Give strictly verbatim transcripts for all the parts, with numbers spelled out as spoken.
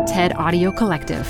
TED Audio Collective.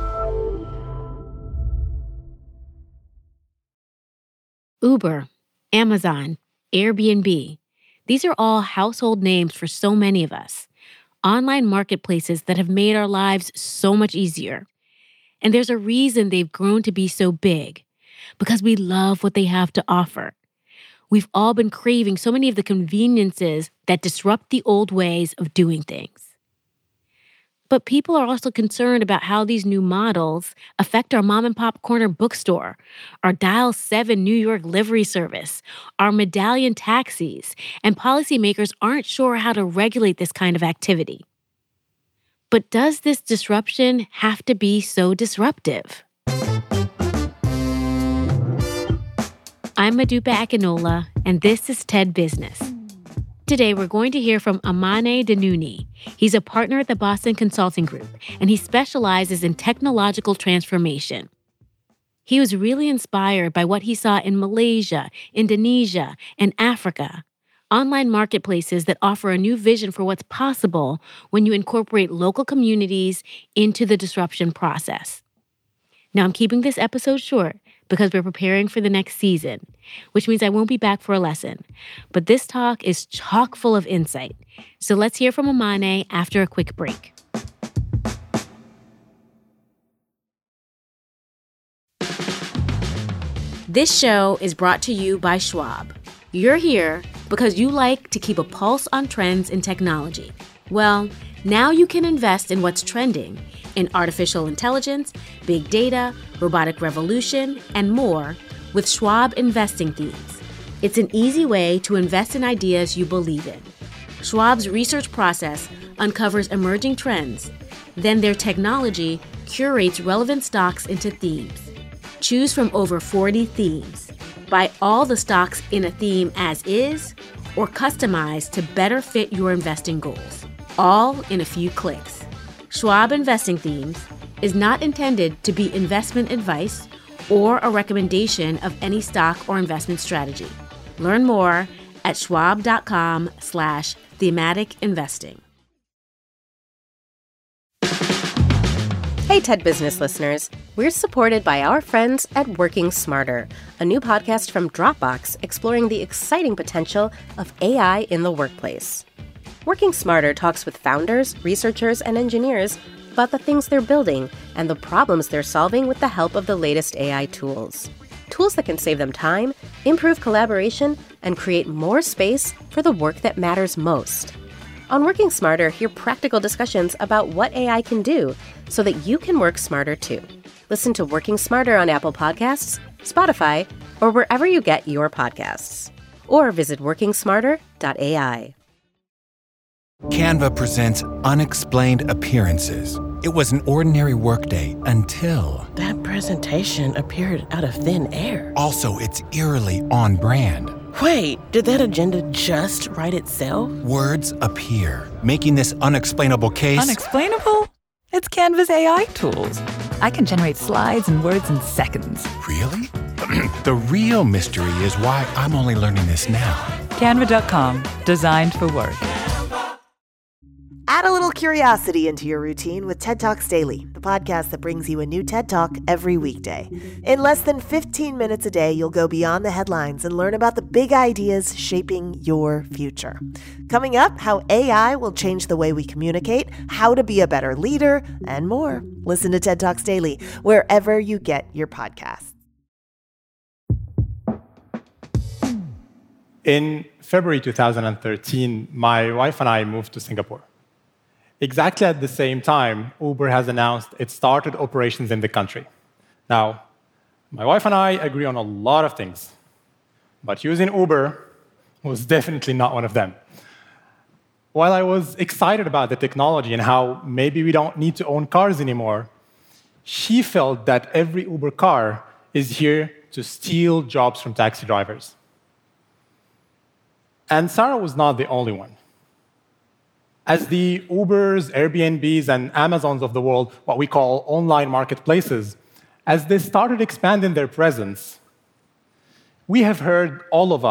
Uber, Amazon, Airbnb. These are all household names for so many of us. Online marketplaces that have made our lives so much easier. And there's a reason they've grown to be so big. Because we love what they have to offer. We've all been craving so many of the conveniences that disrupt the old ways of doing things. But people are also concerned about how these new models affect our mom and pop corner bookstore, our Dial seven New York livery service, our medallion taxis, and policymakers aren't sure how to regulate this kind of activity. But does this disruption have to be so disruptive? I'm Modupe Akinola, and this is TED Business. Today, we're going to hear from Amane Denouni. He's a partner at the Boston Consulting Group, and he specializes in technological transformation. He was really inspired by what he saw in Malaysia, Indonesia, and Africa, online marketplaces that offer a new vision for what's possible when you incorporate local communities into the disruption process. Now, I'm keeping this episode short because we're preparing for the next season, which means I won't be back for a lesson. But this talk is chock full of insight. So let's hear from Amane after a quick break. This show is brought to you by Schwab. You're here because you like to keep a pulse on trends in technology. Well, now you can invest in what's trending in artificial intelligence, big data, robotic revolution, and more with Schwab Investing Themes. It's an easy way to invest in ideas you believe in. Schwab's research process uncovers emerging trends. Then their technology curates relevant stocks into themes. Choose from over forty themes. Buy all the stocks in a theme as is or customize to better fit your investing goals. All in a few clicks. Schwab Investing Themes is not intended to be investment advice or a recommendation of any stock or investment strategy. Learn more at schwab.com slash thematic investing. Hey, TED Business listeners. We're supported by our friends at Working Smarter, a new podcast from Dropbox exploring the exciting potential of A I in the workplace. Working Smarter talks with founders, researchers, and engineers about the things they're building and the problems they're solving with the help of the latest A I tools. Tools that can save them time, improve collaboration, and create more space for the work that matters most. On Working Smarter, hear practical discussions about what A I can do so that you can work smarter too. Listen to Working Smarter on Apple Podcasts, Spotify, or wherever you get your podcasts. Or visit working smarter dot A I. Canva presents Unexplained Appearances. It was an ordinary workday until... That presentation appeared out of thin air. Also, it's eerily on brand. Wait, did that agenda just write itself? Words appear, making this unexplainable case... Unexplainable? It's Canva's A I tools. I can generate slides and words in seconds. Really? The real mystery is why I'm only learning this now. Canva dot com, designed for work. Add a little curiosity into your routine with TED Talks Daily, the podcast that brings you a new TED Talk every weekday. In less than fifteen minutes a day, you'll go beyond the headlines and learn about the big ideas shaping your future. Coming up, how A I will change the way we communicate, how to be a better leader, and more. Listen to TED Talks Daily wherever you get your podcasts. In February two thousand thirteen, my wife and I moved to Singapore. Exactly at the same time, Uber has announced it started operations in the country. Now, my wife and I agree on a lot of things, but using Uber was definitely not one of them. While I was excited about the technology and how maybe we don't need to own cars anymore, she felt that every Uber car is here to steal jobs from taxi drivers. And Sarah was not the only one. As the Ubers, Airbnbs, and Amazons of the world, what we call online marketplaces, as they started expanding their presence, we have heard, all of us,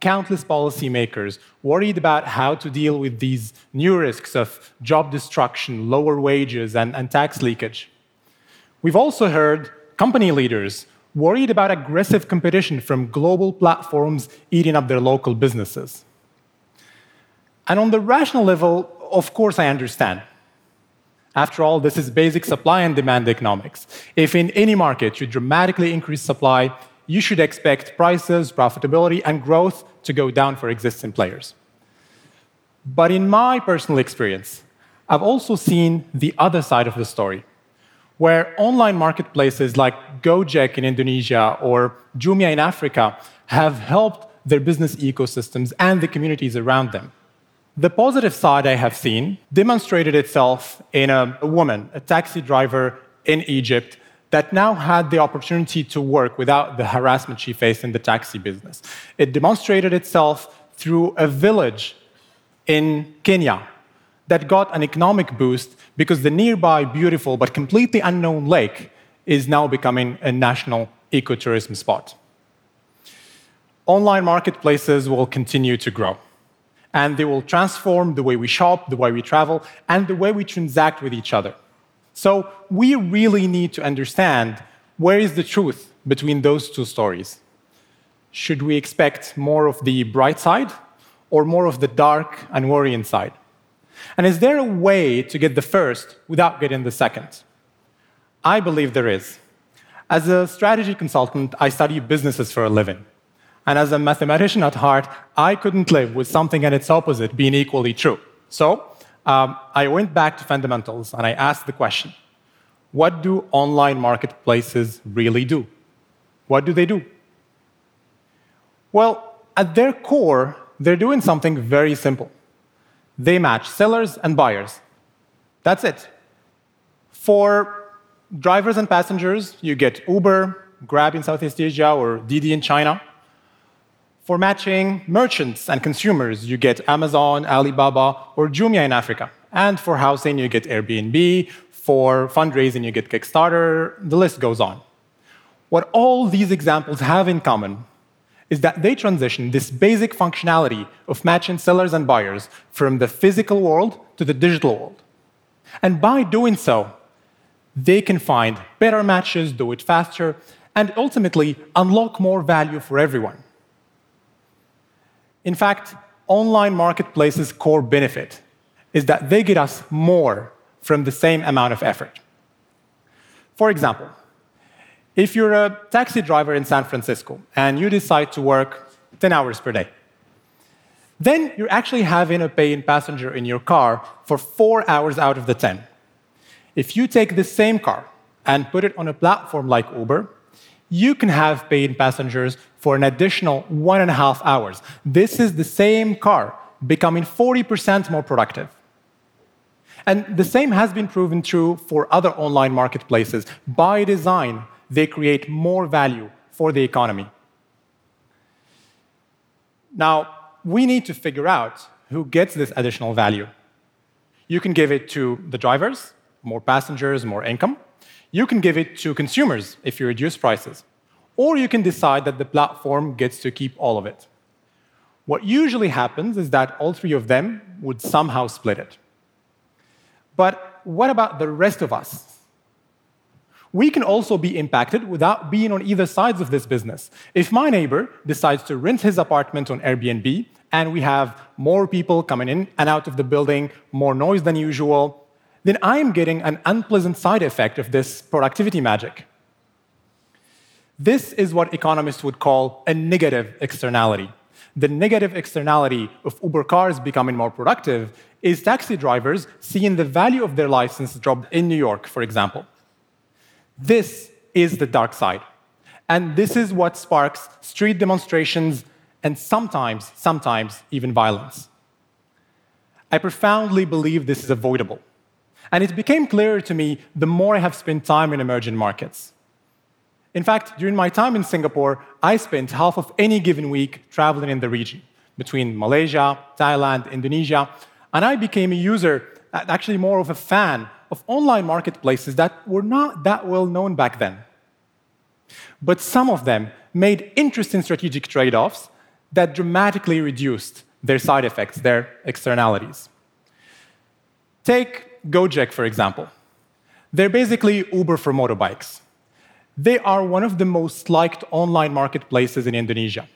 countless policymakers worried about how to deal with these new risks of job destruction, lower wages, and, and tax leakage. We've also heard company leaders worried about aggressive competition from global platforms eating up their local businesses. And on the rational level, of course, I understand. After all, this is basic supply and demand economics. If in any market you dramatically increase supply, you should expect prices, profitability, and growth to go down for existing players. But in my personal experience, I've also seen the other side of the story, where online marketplaces like Gojek in Indonesia or Jumia in Africa have helped their business ecosystems and the communities around them. The positive side I have seen demonstrated itself in a, a woman, a taxi driver in Egypt, that now had the opportunity to work without the harassment she faced in the taxi business. It demonstrated itself through a village in Kenya that got an economic boost because the nearby beautiful but completely unknown lake is now becoming a national ecotourism spot. Online marketplaces will continue to grow, and they will transform the way we shop, the way we travel, and the way we transact with each other. So we really need to understand where is the truth between those two stories. Should we expect more of the bright side or more of the dark and worrying side? And is there a way to get the first without getting the second? I believe there is. As a strategy consultant, I study businesses for a living. And as a mathematician at heart, I couldn't live with something and its opposite being equally true. So um, I went back to fundamentals and I asked the question, what do online marketplaces really do? What do they do? Well, at their core, they're doing something very simple. They match sellers and buyers. That's it. For drivers and passengers, you get Uber, Grab in Southeast Asia, or Didi in China. For matching merchants and consumers, you get Amazon, Alibaba, or Jumia in Africa. And for housing, you get Airbnb. For fundraising, you get Kickstarter. The list goes on. What all these examples have in common is that they transition this basic functionality of matching sellers and buyers from the physical world to the digital world. And by doing so, they can find better matches, do it faster, and ultimately unlock more value for everyone. In fact, online marketplaces' core benefit is that they get us more from the same amount of effort. For example, if you're a taxi driver in San Francisco and you decide to work ten hours per day, then you're actually having a paying passenger in your car for four hours out of the ten. If you take the same car and put it on a platform like Uber, you can have paying passengers for an additional one and a half hours. This is the same car becoming forty percent more productive. And the same has been proven true for other online marketplaces. By design, they create more value for the economy. Now, we need to figure out who gets this additional value. You can give it to the drivers, more passengers, more income. You can give it to consumers if you reduce prices. Or you can decide that the platform gets to keep all of it. What usually happens is that all three of them would somehow split it. But what about the rest of us? We can also be impacted without being on either sides of this business. If my neighbor decides to rent his apartment on Airbnb, and we have more people coming in and out of the building, more noise than usual, then I am getting an unpleasant side effect of this productivity magic. This is what economists would call a negative externality. The negative externality of Uber cars becoming more productive is taxi drivers seeing the value of their license drop in New York, for example. This is the dark side. And this is what sparks street demonstrations and sometimes, sometimes even violence. I profoundly believe this is avoidable. And it became clearer to me the more I have spent time in emerging markets. In fact, during my time in Singapore, I spent half of any given week traveling in the region, between Malaysia, Thailand, Indonesia, and I became a user, actually more of a fan, of online marketplaces that were not that well known back then. But some of them made interesting strategic trade-offs that dramatically reduced their side effects, their externalities. Take Gojek, for example. They're basically Uber for motorbikes. They are one of the most liked online marketplaces in Indonesia.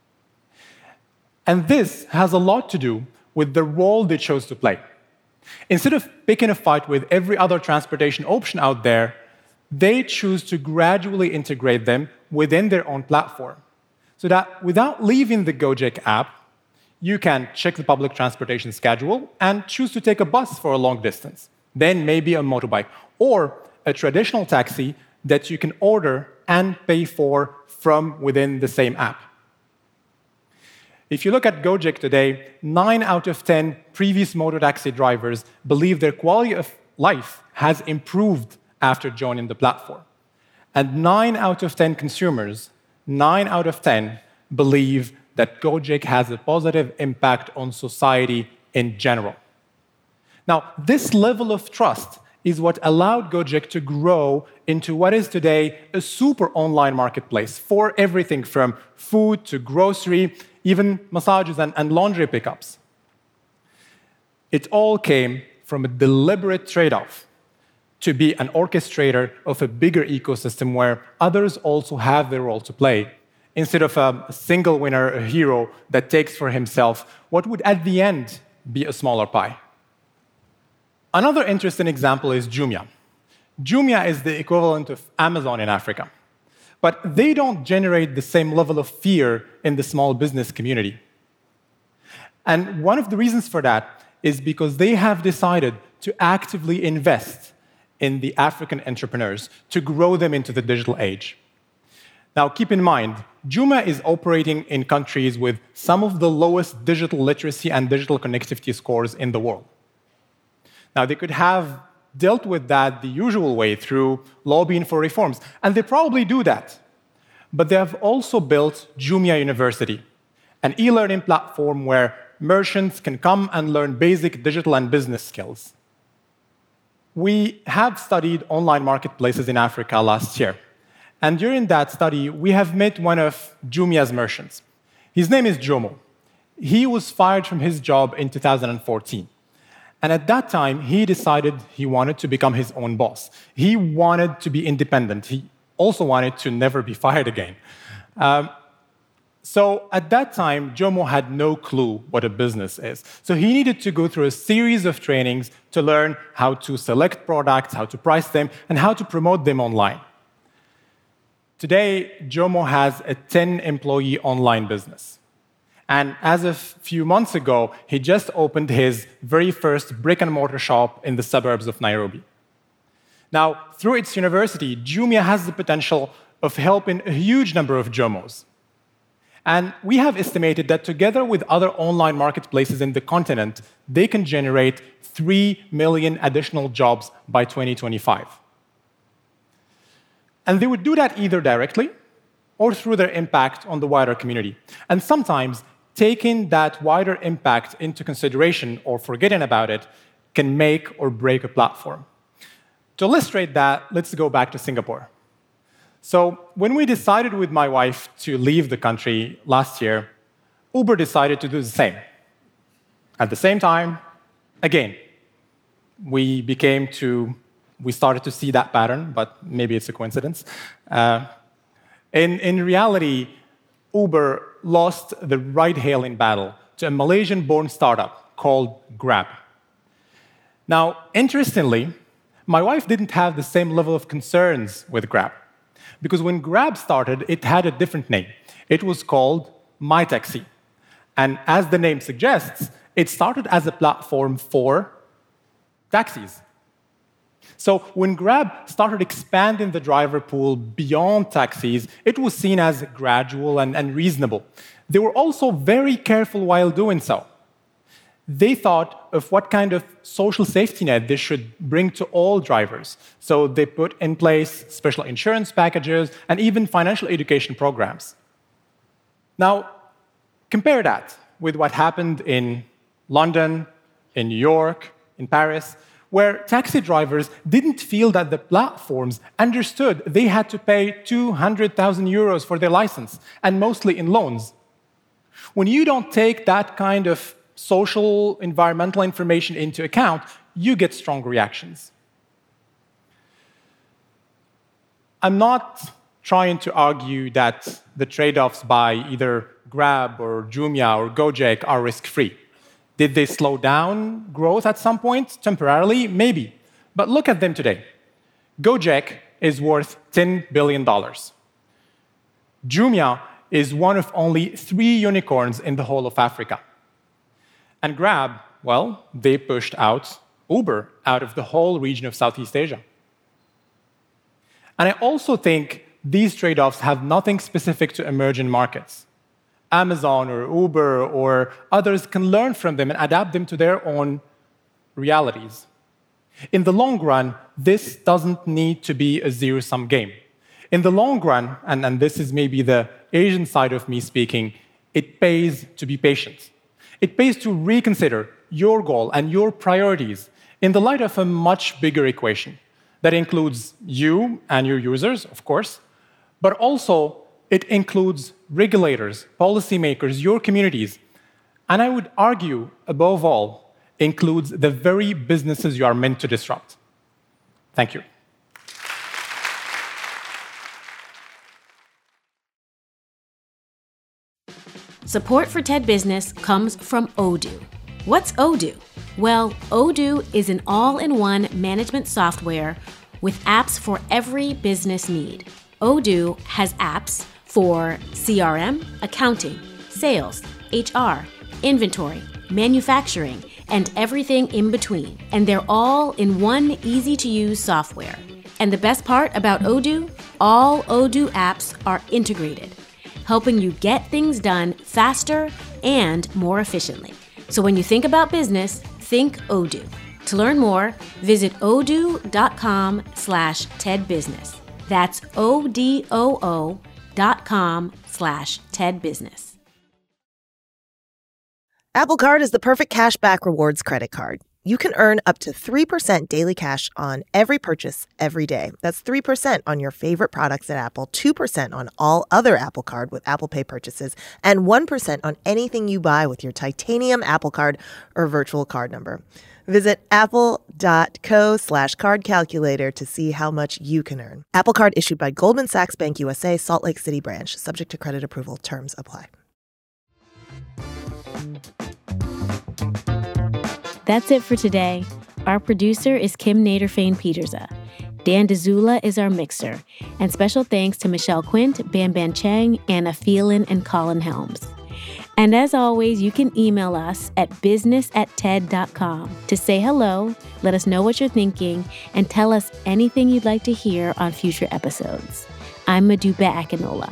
And this has a lot to do with the role they chose to play. Instead of picking a fight with every other transportation option out there, they choose to gradually integrate them within their own platform, so that without leaving the Gojek app, you can check the public transportation schedule and choose to take a bus for a long distance, then maybe a motorbike, or a traditional taxi that you can order and pay for from within the same app. If you look at Gojek today, nine out of ten previous mototaxi drivers believe their quality of life has improved after joining the platform. And nine out of ten consumers, nine out of ten, believe that Gojek has a positive impact on society in general. Now, this level of trust is what allowed Gojek to grow into what is today a super online marketplace for everything from food to grocery, even massages and, and laundry pickups. It all came from a deliberate trade-off to be an orchestrator of a bigger ecosystem where others also have their role to play, instead of a single winner, a hero that takes for himself what would at the end be a smaller pie. Another interesting example is Jumia. Jumia is the equivalent of Amazon in Africa, but they don't generate the same level of fear in the small business community. And one of the reasons for that is because they have decided to actively invest in the African entrepreneurs to grow them into the digital age. Now, keep in mind, Jumia is operating in countries with some of the lowest digital literacy and digital connectivity scores in the world. Now, they could have dealt with that the usual way through lobbying for reforms, and they probably do that. But they have also built Jumia University, an e-learning platform where merchants can come and learn basic digital and business skills. We have studied online marketplaces in Africa last year, and during that study, we have met one of Jumia's merchants. His name is Jomo. He was fired from his job in two thousand fourteen. And at that time, he decided he wanted to become his own boss. He wanted to be independent. He also wanted to never be fired again. Um, so at that time, Jomo had no clue what a business is. So he needed to go through a series of trainings to learn how to select products, how to price them, and how to promote them online. Today, Jomo has a ten-employee online business. And as of a few months ago, he just opened his very first brick-and-mortar shop in the suburbs of Nairobi. Now, through its university, Jumia has the potential of helping a huge number of Jomos. And we have estimated that together with other online marketplaces in the continent, they can generate three million additional jobs by twenty twenty-five. And they would do that either directly or through their impact on the wider community. And sometimes taking that wider impact into consideration or forgetting about it can make or break a platform. To illustrate that, let's go back to Singapore. So when we decided with my wife to leave the country last year, Uber decided to do the same. At the same time, again, we became to, we started to see that pattern, but maybe it's a coincidence. Uh, in, in reality, Uber lost the ride-hailing battle to a Malaysian-born startup called Grab. Now, interestingly, my wife didn't have the same level of concerns with Grab, because when Grab started, it had a different name. It was called MyTaxi. And as the name suggests, it started as a platform for taxis. So when Grab started expanding the driver pool beyond taxis, it was seen as gradual and, and reasonable. They were also very careful while doing so. They thought of what kind of social safety net they should bring to all drivers. So they put in place special insurance packages and even financial education programs. Now, compare that with what happened in London, in New York, in Paris, where taxi drivers didn't feel that the platforms understood they had to pay two hundred thousand euros for their license, and mostly in loans. When you don't take that kind of social, environmental information into account, you get strong reactions. I'm not trying to argue that the trade-offs by either Grab or Jumia or Gojek are risk-free. Did they slow down growth at some point, temporarily? Maybe. But look at them today. Gojek is worth ten billion dollars. Jumia is one of only three unicorns in the whole of Africa. And Grab, well, they pushed out Uber out of the whole region of Southeast Asia. And I also think these trade-offs have nothing specific to emerging markets. Amazon or Uber or others can learn from them and adapt them to their own realities. In the long run, this doesn't need to be a zero-sum game. In the long run, and, and this is maybe the Asian side of me speaking, it pays to be patient. It pays to reconsider your goal and your priorities in the light of a much bigger equation that includes you and your users, of course, but also it includes regulators, policymakers, your communities, and I would argue, above all, includes the very businesses you are meant to disrupt. Thank you. Support for TED Business comes from Odoo. What's Odoo? Well, Odoo is an all-in-one management software with apps for every business need. Odoo has apps for C R M, accounting, sales, H R, inventory, manufacturing, and everything in between. And they're all in one easy-to-use software. And the best part about Odoo? All Odoo apps are integrated, helping you get things done faster and more efficiently. So when you think about business, think Odoo. To learn more, visit odoo.com slash TEDBusiness. That's O-D-O-O dot com slash TEDBusiness. Apple Card is the perfect cashback rewards credit card. You can earn up to three percent daily cash on every purchase every day. That's three percent on your favorite products at Apple, two percent on all other Apple Card with Apple Pay purchases, and one percent on anything you buy with your titanium Apple Card or virtual card number. Visit apple.co slash card calculator to see how much you can earn. Apple Card issued by Goldman Sachs Bank U S A, Salt Lake City branch. Subject to credit approval. Terms apply. That's it for today. Our producer is Kim Naderfane-Petersa. Dan DeZula is our mixer. And special thanks to Michelle Quint, Ban Ban Cheng, Anna Phelan, and Colin Helms. And as always, you can email us at business at ted dot com to say hello, let us know what you're thinking, and tell us anything you'd like to hear on future episodes. I'm Modupe Akinola.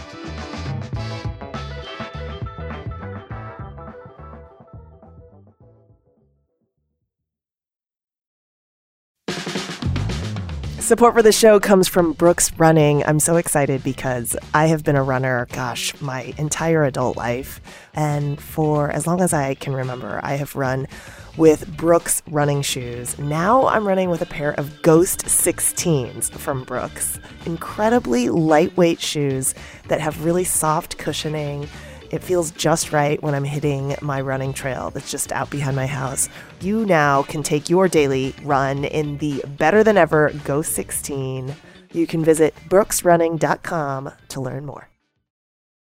Support for the show comes from Brooks Running. I'm so excited because I have been a runner, gosh, my entire adult life. And for as long as I can remember, I have run with Brooks running shoes. Now I'm running with a pair of Ghost sixteens from Brooks. Incredibly lightweight shoes that have really soft cushioning. It feels just right when I'm hitting my running trail that's just out behind my house. You now can take your daily run in the better than ever Ghost sixteen. You can visit brooks running dot com to learn more.